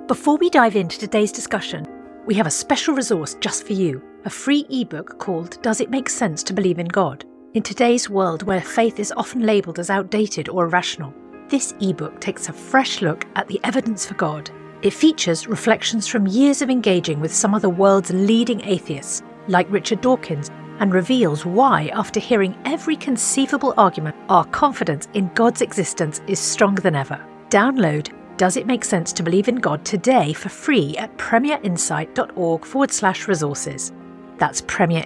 Before we dive into today's discussion, we have a special resource just for you, a free ebook called Does It Make Sense to Believe in God? In today's world where faith is often labelled as outdated or irrational, this ebook takes a fresh look at the evidence for God. It features reflections from years of engaging with some of the world's leading atheists, like Richard Dawkins, and reveals why, after hearing every conceivable argument, our confidence in God's existence is stronger than ever. Download Does It Make Sense to Believe in God today for free at premierinsight.org/resources. That's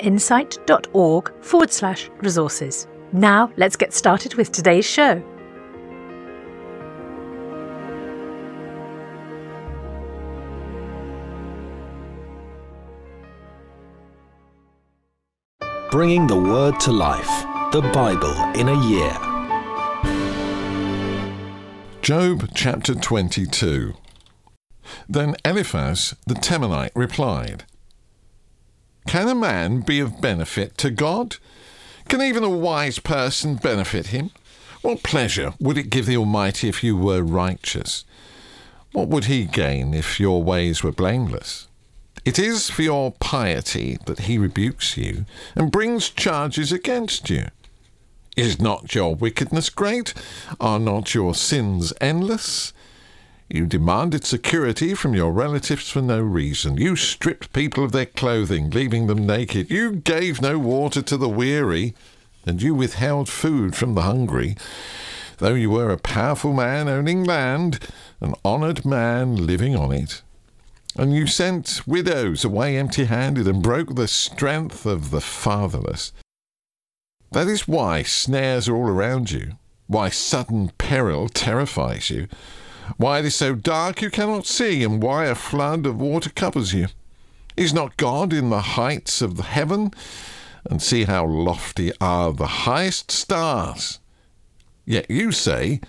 premierinsight.org/resources. Now let's get started with today's show. Bringing the Word to life, the Bible in a year. Job chapter 22. Then Eliphaz the Temanite replied, Can a man be of benefit to God? Can even a wise person benefit him? What pleasure would it give the Almighty if you were righteous? What would he gain if your ways were blameless? It is for your piety that he rebukes you and brings charges against you. Is not your wickedness great? Are not your sins endless? You demanded security from your relatives for no reason. You stripped people of their clothing, leaving them naked. You gave no water to the weary, and you withheld food from the hungry. Though you were a powerful man owning land, an honoured man living on it. And you sent widows away empty-handed and broke the strength of the fatherless. That is why snares are all around you, why sudden peril terrifies you, why it is so dark you cannot see, and why a flood of water covers you. Is not God in the heights of the heaven? And see how lofty are the highest stars. Yet you say,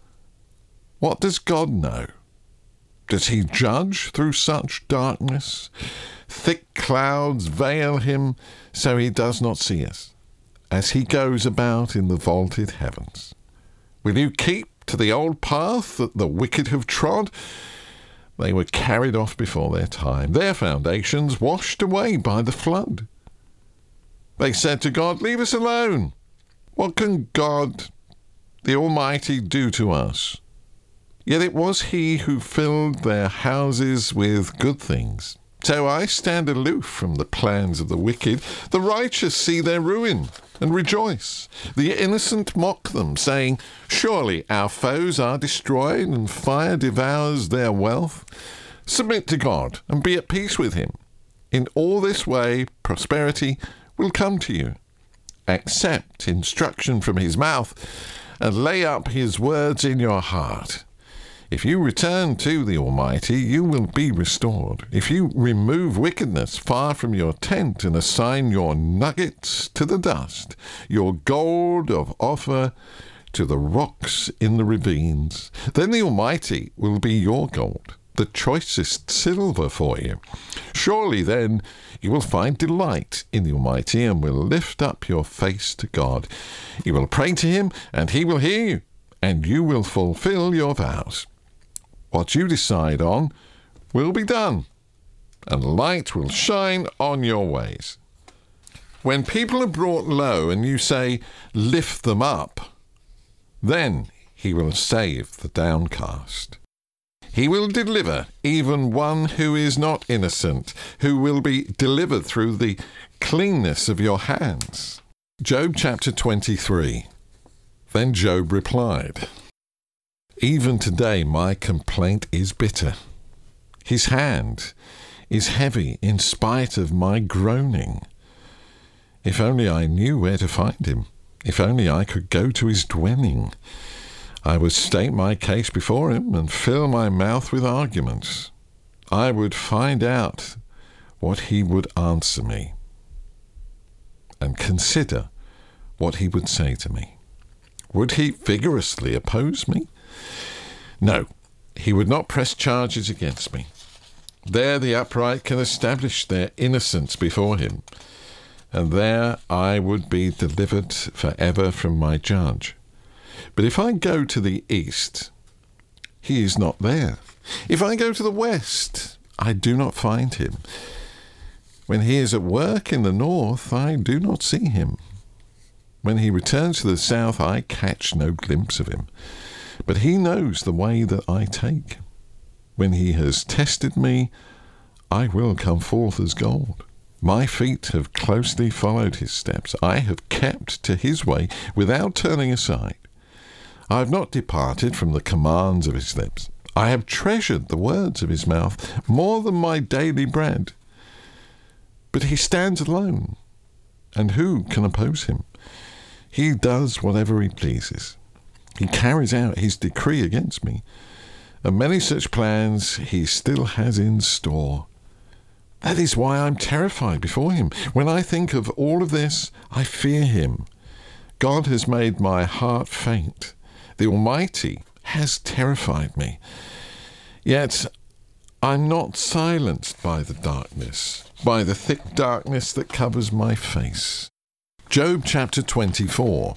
what does God know? Does he judge through such darkness? Thick clouds veil him, so he does not see us, as he goes about in the vaulted heavens. Will you keep to the old path that the wicked have trod? They were carried off before their time, their foundations washed away by the flood. They said to God, leave us alone. What can God, the Almighty, do to us? Yet it was he who filled their houses with good things. So I stand aloof from the plans of the wicked. The righteous see their ruin and rejoice. The innocent mock them, saying, surely our foes are destroyed and fire devours their wealth. Submit to God and be at peace with him. In all this way prosperity will come to you. Accept instruction from his mouth and lay up his words in your heart. If you return to the Almighty, you will be restored. If you remove wickedness far from your tent and assign your nuggets to the dust, your gold of Ophir to the rocks in the ravines, then the Almighty will be your gold, the choicest silver for you. Surely then you will find delight in the Almighty and will lift up your face to God. You will pray to him and he will hear you, and you will fulfill your vows. What you decide on will be done, and light will shine on your ways. When people are brought low and you say, lift them up, then he will save the downcast. He will deliver even one who is not innocent, who will be delivered through the cleanness of your hands. Job chapter 23. Then Job replied, even today my complaint is bitter. His hand is heavy in spite of my groaning. If only I knew where to find him. If only I could go to his dwelling. I would state my case before him and fill my mouth with arguments. I would find out what he would answer me and consider what he would say to me. Would he vigorously oppose me? No, he would not press charges against me. There the upright can establish their innocence before him, and there I would be delivered forever from my judge. But if I go to the east, he is not there. If I go to the west, I do not find him. When he is at work in the north, I do not see him. When he returns to the south, I catch no glimpse of him. But he knows the way that I take. When he has tested me, I will come forth as gold. My feet have closely followed his steps. I have kept to his way without turning aside. I have not departed from the commands of his lips. I have treasured the words of his mouth more than my daily bread. But he stands alone, and who can oppose him? He does whatever he pleases. He carries out his decree against me, and many such plans he still has in store. That is why I'm terrified before him. When I think of all of this, I fear him. God has made my heart faint. The Almighty has terrified me. Yet I'm not silenced by the darkness, by the thick darkness that covers my face. Job chapter 24.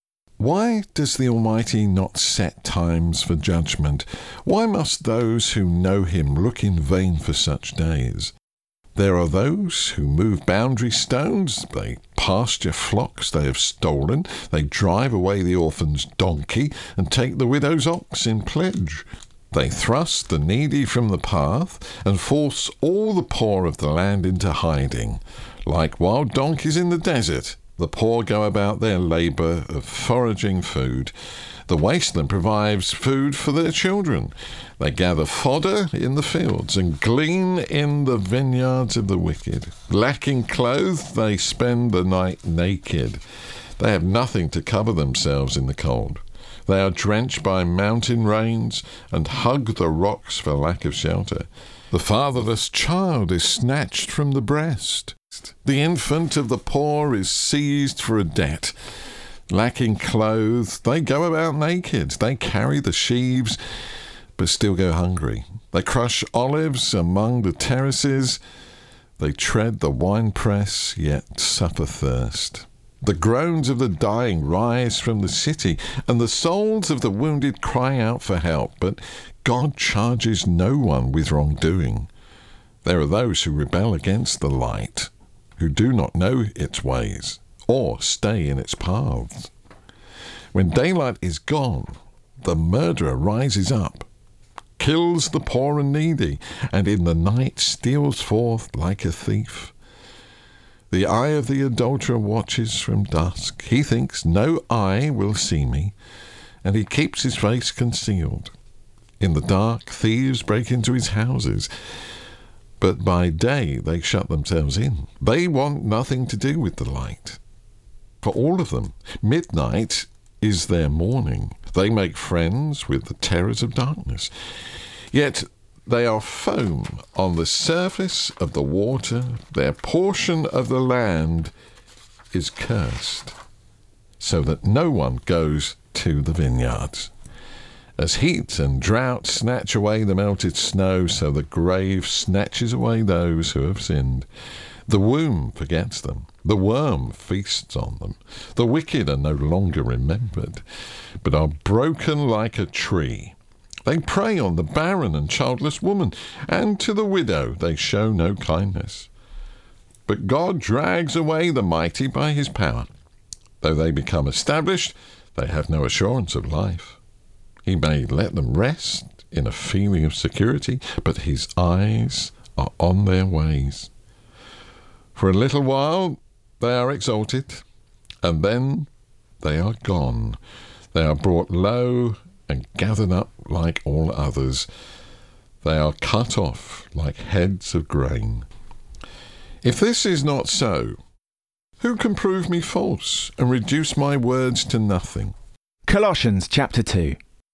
Why does the Almighty not set times for judgment? Why must those who know him look in vain for such days? There are those who move boundary stones, they pasture flocks they have stolen, they drive away the orphan's donkey and take the widow's ox in pledge. They thrust the needy from the path and force all the poor of the land into hiding. Like wild donkeys in the desert, the poor go about their labour of foraging food. The wasteland provides food for their children. They gather fodder in the fields and glean in the vineyards of the wicked. Lacking clothes, they spend the night naked. They have nothing to cover themselves in the cold. They are drenched by mountain rains and hug the rocks for lack of shelter. The fatherless child is snatched from the breast. The infant of the poor is seized for a debt. Lacking clothes, they go about naked. They carry the sheaves, but still go hungry. They crush olives among the terraces. They tread the winepress, yet suffer thirst. The groans of the dying rise from the city, and the souls of the wounded cry out for help. But God charges no one with wrongdoing. There are those who rebel against the light, who do not know its ways, or stay in its paths. When daylight is gone, the murderer rises up, kills the poor and needy, and in the night steals forth like a thief. The eye of the adulterer watches from dusk. He thinks no eye will see me, and he keeps his face concealed. In the dark, thieves break into his houses, but by day they shut themselves in. They want nothing to do with the light. For all of them, midnight is their morning. They make friends with the terrors of darkness. Yet they are foam on the surface of the water. Their portion of the land is cursed, so that no one goes to the vineyards. As heat and drought snatch away the melted snow, so the grave snatches away those who have sinned. The womb forgets them. The worm feasts on them. The wicked are no longer remembered, but are broken like a tree. They prey on the barren and childless woman, and to the widow they show no kindness. But God drags away the mighty by his power. Though they become established, they have no assurance of life. He may let them rest in a feeling of security, but his eyes are on their ways. For a little while they are exalted, and then they are gone. They are brought low and gathered up like all others. They are cut off like heads of grain. If this is not so, who can prove me false and reduce my words to nothing? Colossians chapter 2.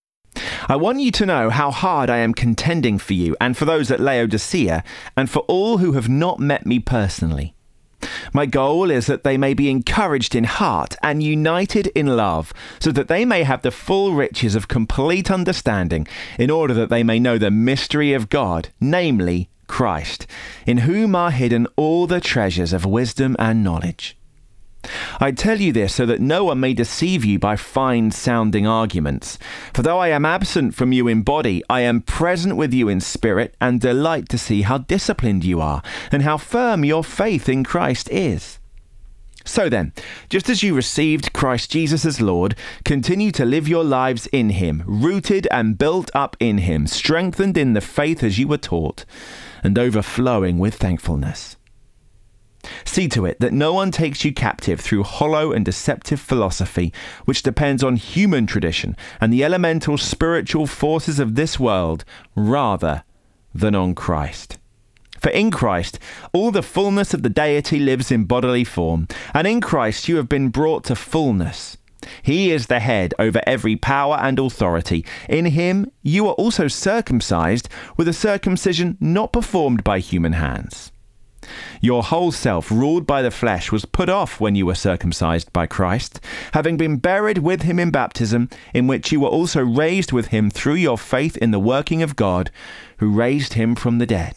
I want you to know how hard I am contending for you and for those at Laodicea and for all who have not met me personally. My goal is that they may be encouraged in heart and united in love, so that they may have the full riches of complete understanding, in order that they may know the mystery of God, namely Christ, in whom are hidden all the treasures of wisdom and knowledge. I tell you this so that no one may deceive you by fine-sounding arguments. For though I am absent from you in body, I am present with you in spirit, and delight to see how disciplined you are, and how firm your faith in Christ is. So then, just as you received Christ Jesus as Lord, continue to live your lives in him, rooted and built up in him, strengthened in the faith as you were taught, and overflowing with thankfulness. See to it that no one takes you captive through hollow and deceptive philosophy, which depends on human tradition and the elemental spiritual forces of this world, rather than on Christ. For in Christ, all the fullness of the deity lives in bodily form, and in Christ you have been brought to fullness. He is the head over every power and authority. In him you are also circumcised with a circumcision not performed by human hands. Your whole self, ruled by the flesh, was put off when you were circumcised by Christ, having been buried with him in baptism, in which you were also raised with him through your faith in the working of God, who raised him from the dead.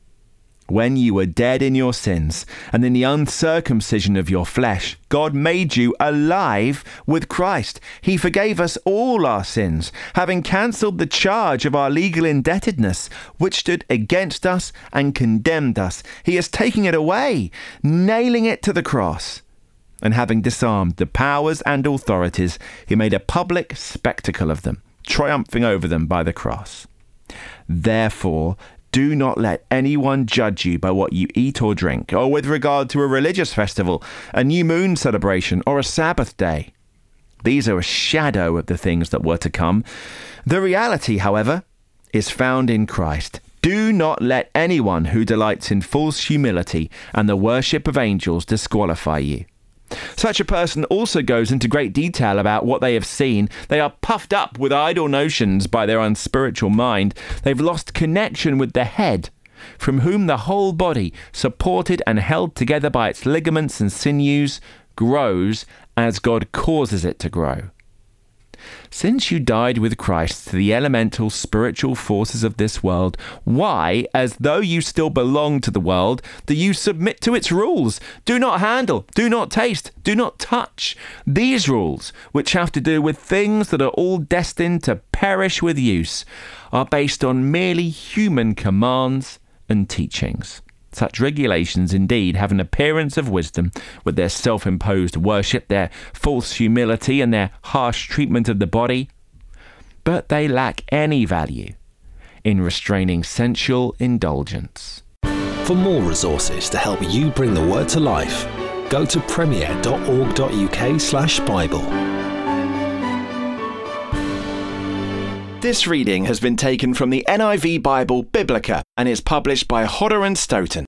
When you were dead in your sins and in the uncircumcision of your flesh, God made you alive with Christ. He forgave us all our sins, having cancelled the charge of our legal indebtedness, which stood against us and condemned us. He is taking it away, nailing it to the cross. And having disarmed the powers and authorities, he made a public spectacle of them, triumphing over them by the cross. Therefore, do not let anyone judge you by what you eat or drink, or with regard to a religious festival, a new moon celebration, or a Sabbath day. These are a shadow of the things that were to come. The reality, however, is found in Christ. Do not let anyone who delights in false humility and the worship of angels disqualify you. Such a person also goes into great detail about what they have seen. They are puffed up with idle notions by their unspiritual mind. They've lost connection with the head, from whom the whole body, supported and held together by its ligaments and sinews, grows as God causes it to grow. Since you died with Christ to the elemental spiritual forces of this world, why, as though you still belong to the world, do you submit to its rules? Do not handle, do not taste, do not touch. These rules, which have to do with things that are all destined to perish with use, are based on merely human commands and teachings. Such regulations indeed have an appearance of wisdom, with their self-imposed worship, their false humility, and their harsh treatment of the body, but they lack any value in restraining sensual indulgence. For more resources to help you bring the word to life, go to premier.org.uk/Bible. This reading has been taken from the NIV Bible Biblica and is published by Hodder and Stoughton.